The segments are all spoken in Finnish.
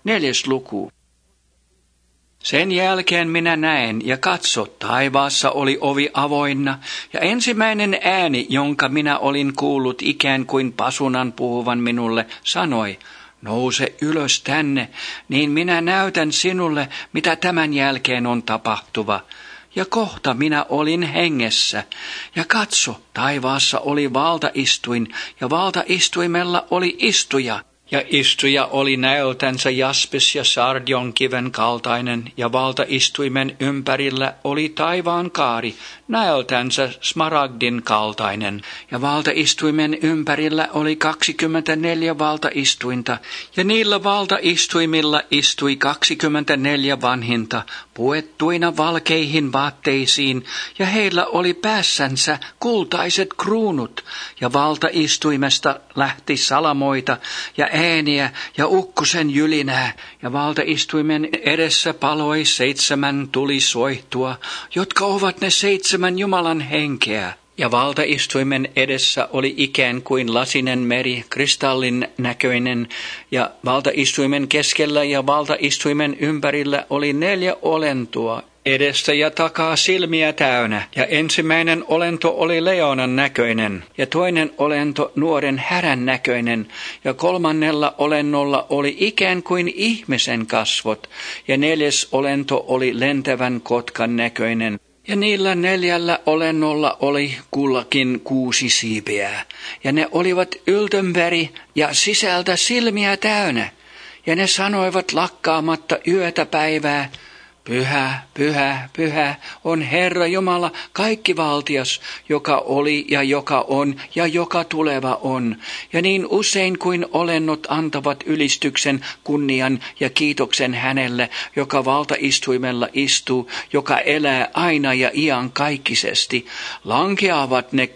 4. luku. Sen jälkeen minä näen, ja katso, taivaassa oli ovi avoinna, ja ensimmäinen ääni, jonka minä olin kuullut ikään kuin pasunan puhuvan minulle, sanoi, nouse ylös tänne, niin minä näytän sinulle, mitä tämän jälkeen on tapahtuva. Ja kohta minä olin hengessä, ja katso, taivaassa oli valtaistuin, ja valtaistuimella oli istuja. Ja istuja oli näöltänsä jaspis ja sardionkiven kaltainen, ja valtaistuimen ympärillä oli taivaan kaari, näöltänsä smaragdin kaltainen. Ja valtaistuimen ympärillä oli 24 valtaistuinta, ja niillä valtaistuimilla istui 24 vanhinta, puettuina valkeihin vaatteisiin, ja heillä oli päässänsä kultaiset kruunut, ja valtaistuimesta lähti salamoita, ja ääniä ja ukkosen jylinää, ja valtaistuimen edessä paloi 7 tulisoihtua, jotka ovat ne 7 Jumalan henkeä. Ja valtaistuimen edessä oli ikään kuin lasinen meri, kristallin näköinen, ja valtaistuimen keskellä ja valtaistuimen ympärillä oli 4 olentoa, edestä ja takaa silmiä täynnä, ja ensimmäinen olento oli leonan näköinen, ja toinen olento nuoren härän näköinen, ja 3. olennolla oli ikään kuin ihmisen kasvot, ja 4. olento oli lentävän kotkan näköinen. Ja niillä 4 olennolla oli kullakin 6 siipeä, ja ne olivat yltympäri ja sisältä silmiä täynnä, ja ne sanoivat lakkaamatta yötä päivää, Pyhä, pyhä, pyhä on Herra Jumala kaikkivaltias, joka oli ja joka on ja joka tuleva on. Ja niin usein kuin olennot antavat ylistyksen, kunnian ja kiitoksen hänelle, joka valtaistuimella istuu, joka elää aina ja iankaikkisesti, lankeavat ne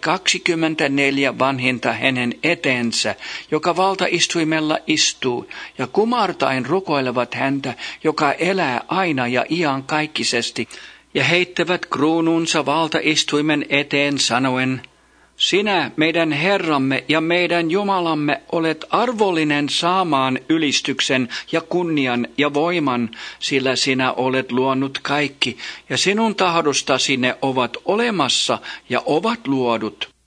24 vanhinta hänen eteensä, joka valtaistuimella istuu, ja kumartain rukoilevat häntä, joka elää aina ja iankaikkisesti, ja heittävät kruununsa valtaistuimen eteen sanoen, sinä, meidän Herramme ja meidän Jumalamme, olet arvollinen saamaan ylistyksen ja kunnian ja voiman, sillä sinä olet luonut kaikki, ja sinun tahdostasi ne ovat olemassa ja ovat luodut.